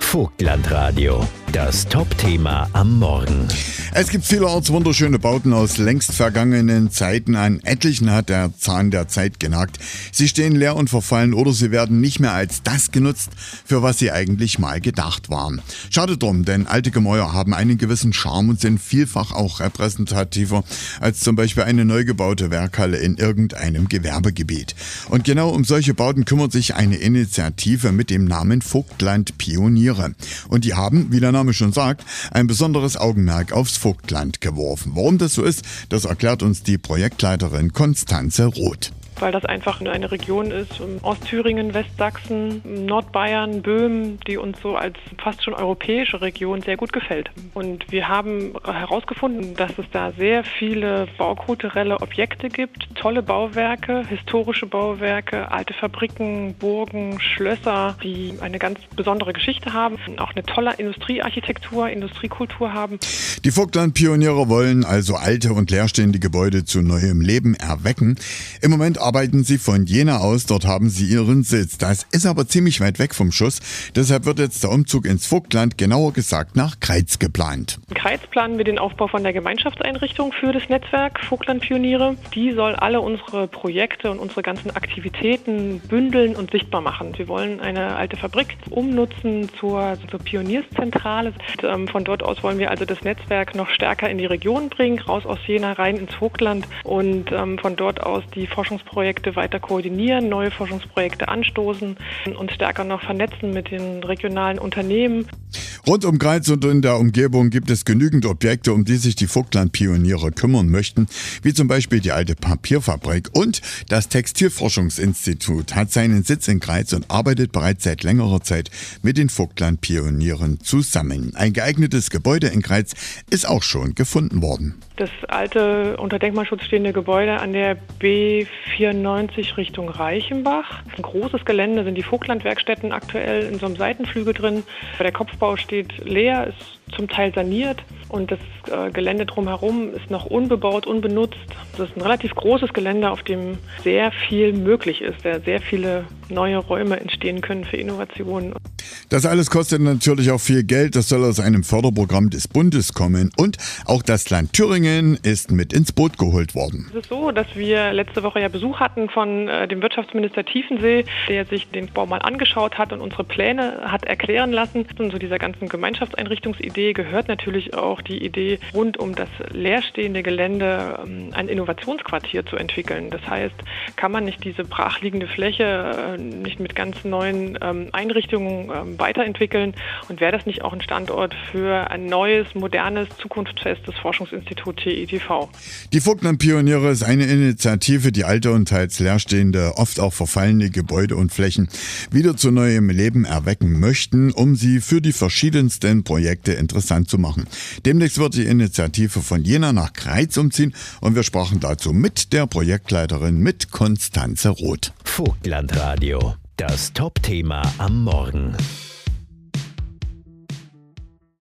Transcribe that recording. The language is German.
Vogtlandradio, das Top-Thema am Morgen. Es gibt vielerorts wunderschöne Bauten aus längst vergangenen Zeiten. An etlichen hat der Zahn der Zeit genagt. Sie stehen leer und verfallen oder sie werden nicht mehr als das genutzt, für was sie eigentlich mal gedacht waren. Schade drum, denn alte Gemäuer haben einen gewissen Charme und sind vielfach auch repräsentativer als zum Beispiel eine neu gebaute Werkhalle in irgendeinem Gewerbegebiet. Und genau um solche Bauten kümmert sich eine Initiative mit dem Namen Vogtland Pioniere. Und die haben, wie der Name schon sagt, ein besonderes Augenmerk aufs Vogtland geworfen. Warum das so ist, das erklärt uns die Projektleiterin Konstanze Roth. Weil das einfach eine Region ist, Ostthüringen, Westsachsen, Nordbayern, Böhmen, die uns so als fast schon europäische Region sehr gut gefällt. Und wir haben herausgefunden, dass es da sehr viele baukulturelle Objekte gibt, tolle Bauwerke, historische Bauwerke, alte Fabriken, Burgen, Schlösser, die eine ganz besondere Geschichte haben, auch eine tolle Industriearchitektur, Industriekultur haben. Die Vogtland-Pioniere wollen also alte und leerstehende Gebäude zu neuem Leben erwecken. Im Moment arbeiten sie von Jena aus, dort haben sie ihren Sitz. Das ist aber ziemlich weit weg vom Schuss. Deshalb wird jetzt der Umzug ins Vogtland, genauer gesagt nach Greiz, geplant. In Greiz planen wir den Aufbau von der Gemeinschaftseinrichtung für das Netzwerk Vogtland Pioniere. Die soll alle unsere Projekte und unsere ganzen Aktivitäten bündeln und sichtbar machen. Wir wollen eine alte Fabrik umnutzen zur Pionierszentrale. Und, von dort aus wollen wir also das Netzwerk noch stärker in die Region bringen, raus aus Jena, rein ins Vogtland und von dort aus die Forschungsprojekte weiter koordinieren, neue Forschungsprojekte anstoßen und stärker noch vernetzen mit den regionalen Unternehmen. Rund um Greiz und in der Umgebung gibt es genügend Objekte, um die sich die Vogtland-Pioniere kümmern möchten, wie zum Beispiel die alte Papierfabrik. Und das Textilforschungsinstitut hat seinen Sitz in Greiz und arbeitet bereits seit längerer Zeit mit den Vogtland-Pionieren zusammen. Ein geeignetes Gebäude in Greiz ist auch schon gefunden worden. Das alte, unter Denkmalschutz stehende Gebäude an der B94 Richtung Reichenbach. Ein großes Gelände, sind die Vogtland-Werkstätten aktuell in so einem Seitenflügel drin. Der Kopfbau steht leer, ist zum Teil saniert und das Gelände drumherum ist noch unbebaut, unbenutzt. Das ist ein relativ großes Gelände, auf dem sehr viel möglich ist, da sehr viele neue Räume entstehen können für Innovationen. Das alles kostet natürlich auch viel Geld. Das soll aus einem Förderprogramm des Bundes kommen. Und auch das Land Thüringen ist mit ins Boot geholt worden. Es ist so, dass wir letzte Woche ja Besuch hatten von dem Wirtschaftsminister Tiefensee, der sich den Bau mal angeschaut hat und unsere Pläne hat erklären lassen. Und zu dieser ganzen Gemeinschaftseinrichtungsidee gehört natürlich auch die Idee, rund um das leerstehende Gelände ein Innovationsquartier zu entwickeln. Das heißt, kann man nicht diese brachliegende Fläche nicht mit ganz neuen Einrichtungen weiterentwickeln und wäre das nicht auch ein Standort für ein neues, modernes, zukunftsfestes Forschungsinstitut TITV? Die Vogtland-Pioniere ist eine Initiative, die alte und teils leerstehende, oft auch verfallene Gebäude und Flächen wieder zu neuem Leben erwecken möchten, um sie für die verschiedensten Projekte interessant zu machen. Demnächst wird die Initiative von Jena nach Greiz umziehen und wir sprachen dazu mit der Projektleiterin, mit Konstanze Roth. Vogtlandradio, das Top-Thema am Morgen.